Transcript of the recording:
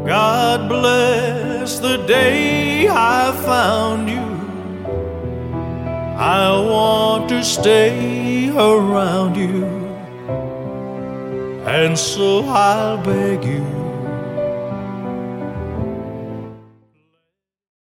God bless the day I found you. I want to stay around you, and so I'll beg you,